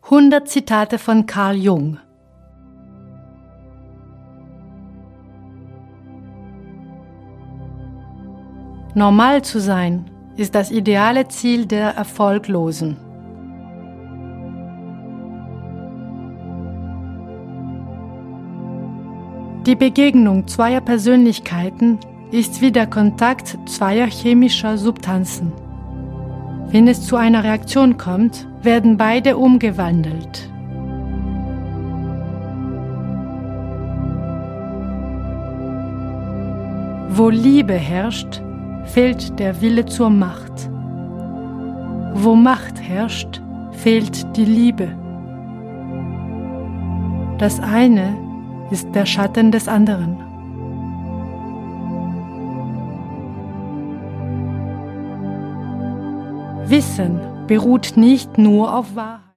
100 Zitate von Carl Jung. Normal zu sein ist das ideale Ziel der Erfolglosen. Die Begegnung zweier Persönlichkeiten ist wie der Kontakt zweier chemischer Substanzen. Wenn es zu einer Reaktion kommt, werden beide umgewandelt. Wo Liebe herrscht, fehlt der Wille zur Macht. Wo Macht herrscht, fehlt die Liebe. Das eine ist der Schatten des anderen. Wissen beruht nicht nur auf Wahrheit.